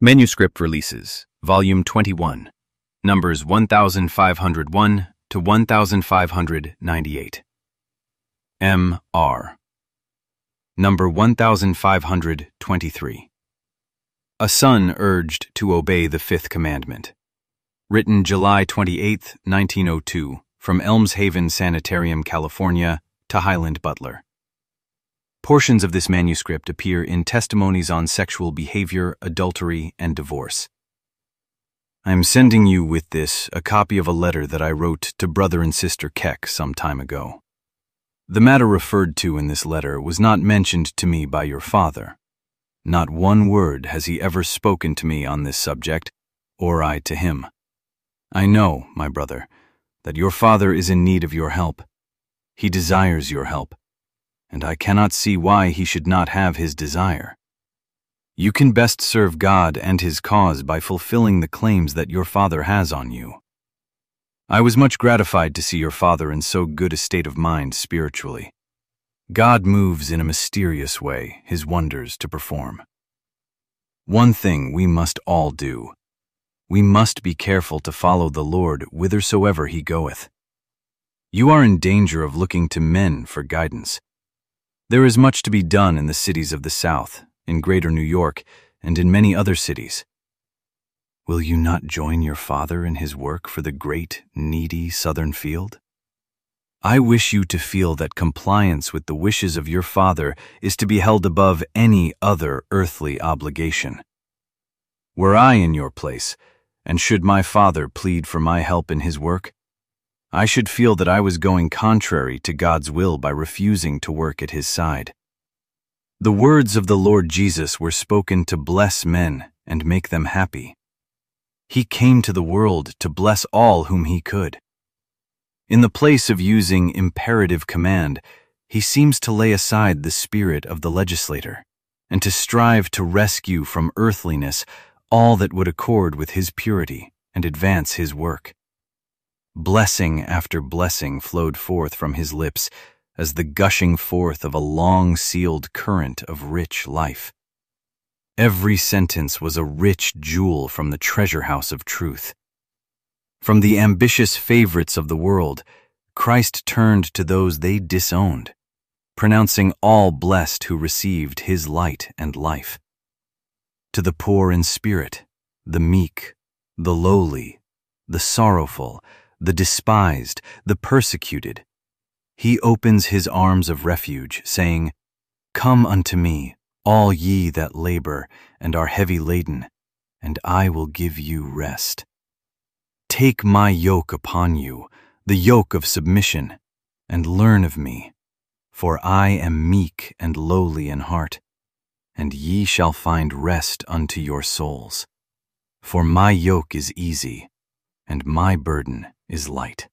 Manuscript Releases, Volume 21, numbers 1501 to 1598. M.R. Number 1523. A son urged to obey the Fifth Commandment. Written July 28, 1902, from Elms Haven Sanitarium, California, to Highland Butler. Portions of this manuscript appear in Testimonies on Sexual Behavior, Adultery, and Divorce. I am sending you with this a copy of a letter that I wrote to Brother and Sister Keck some time ago. The matter referred to in this letter was not mentioned to me by your father. Not one word has he ever spoken to me on this subject, or I to him. I know, my brother, that your father is in need of your help. He desires your help, and I cannot see why he should not have his desire. You can best serve God and his cause by fulfilling the claims that your father has on you. I was much gratified to see your father in so good a state of mind spiritually. God moves in a mysterious way his wonders to perform. One thing we must all do. We must be careful to follow the Lord whithersoever he goeth. You are in danger of looking to men for guidance. There is much to be done in the cities of the South, in Greater New York, and in many other cities. Will you not join your father in his work for the great, needy Southern field? I wish you to feel that compliance with the wishes of your father is to be held above any other earthly obligation. Were I in your place, and should my father plead for my help in his work, I should feel that I was going contrary to God's will by refusing to work at his side. The words of the Lord Jesus were spoken to bless men and make them happy. He came to the world to bless all whom he could. In the place of using imperative command, he seems to lay aside the spirit of the legislator and to strive to rescue from earthliness all that would accord with his purity and advance his work. Blessing after blessing flowed forth from his lips as the gushing forth of a long-sealed current of rich life. Every sentence was a rich jewel from the treasure house of truth. From the ambitious favorites of the world, Christ turned to those they disowned, pronouncing all blessed who received his light and life. To the poor in spirit, the meek, the lowly, the sorrowful, the despised, the persecuted, he opens his arms of refuge, saying, "Come unto me, all ye that labor and are heavy laden, and I will give you rest. Take my yoke upon you, the yoke of submission, and learn of me, for I am meek and lowly in heart, and ye shall find rest unto your souls. For my yoke is easy, and my burden is light."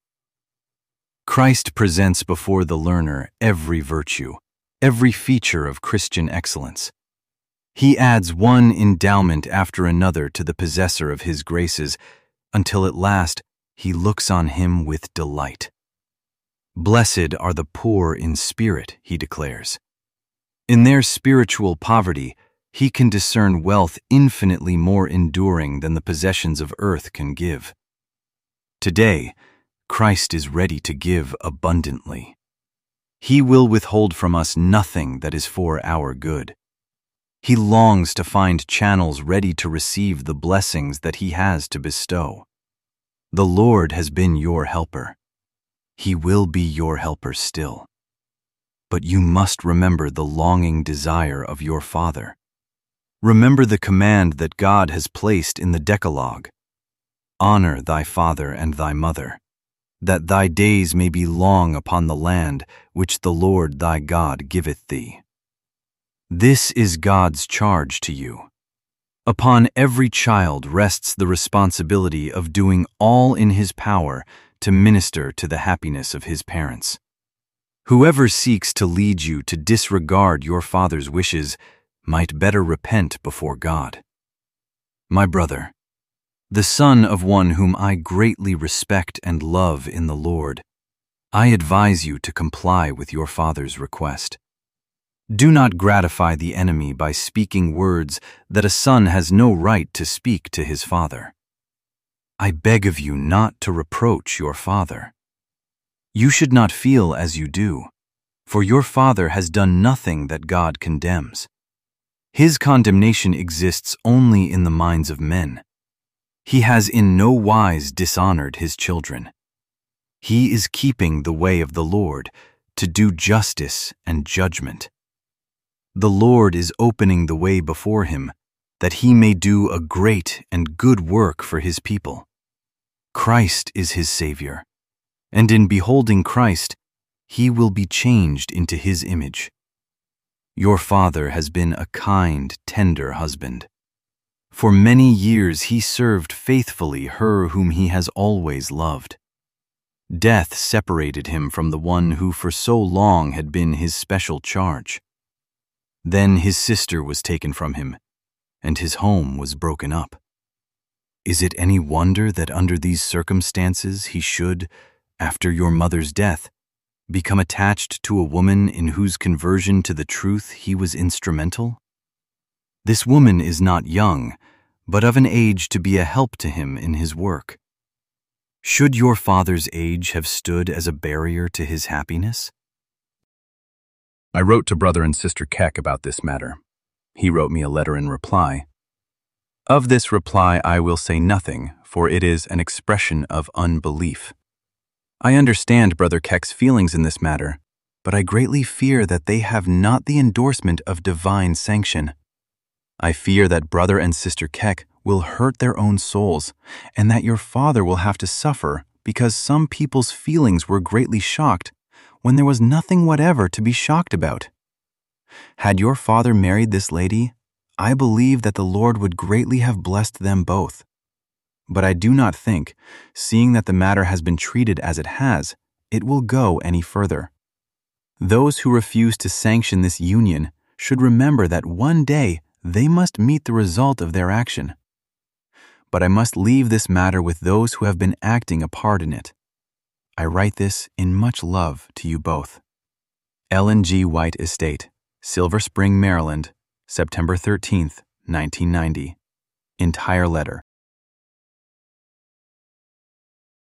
Christ presents before the learner every virtue, every feature of Christian excellence. He adds one endowment after another to the possessor of his graces, until at last he looks on him with delight. Blessed are the poor in spirit, he declares. In their spiritual poverty, he can discern wealth infinitely more enduring than the possessions of earth can give. Today, Christ is ready to give abundantly. He will withhold from us nothing that is for our good. He longs to find channels ready to receive the blessings that he has to bestow. The Lord has been your helper. He will be your helper still. But you must remember the longing desire of your Father. Remember the command that God has placed in the Decalogue. Honor thy father and thy mother, that thy days may be long upon the land which the Lord thy God giveth thee. This is God's charge to you. Upon every child rests the responsibility of doing all in his power to minister to the happiness of his parents. Whoever seeks to lead you to disregard your father's wishes might better repent before God. My brother, the son of one whom I greatly respect and love in the Lord, I advise you to comply with your father's request. Do not gratify the enemy by speaking words that a son has no right to speak to his father. I beg of you not to reproach your father. You should not feel as you do, for your father has done nothing that God condemns. His condemnation exists only in the minds of men. He has in no wise dishonored his children. He is keeping the way of the Lord to do justice and judgment. The Lord is opening the way before him, that he may do a great and good work for his people. Christ is his Savior, and in beholding Christ, he will be changed into his image. Your father has been a kind, tender husband. For many years he served faithfully her whom he has always loved. Death separated him from the one who for so long had been his special charge. Then his sister was taken from him, and his home was broken up. Is it any wonder that under these circumstances he should, after your mother's death, become attached to a woman in whose conversion to the truth he was instrumental? This woman is not young, but of an age to be a help to him in his work. Should your father's age have stood as a barrier to his happiness? I wrote to Brother and Sister Keck about this matter. He wrote me a letter in reply. Of this reply I will say nothing, for it is an expression of unbelief. I understand Brother Keck's feelings in this matter, but I greatly fear that they have not the endorsement of divine sanction. I fear that Brother and Sister Keck will hurt their own souls, and that your father will have to suffer because some people's feelings were greatly shocked when there was nothing whatever to be shocked about. Had your father married this lady, I believe that the Lord would greatly have blessed them both. But I do not think, seeing that the matter has been treated as it has, it will go any further. Those who refuse to sanction this union should remember that one day they must meet the result of their action. But I must leave this matter with those who have been acting a part in it. I write this in much love to you both. Ellen G. White Estate, Silver Spring, Maryland, September 13th, 1990. Entire letter.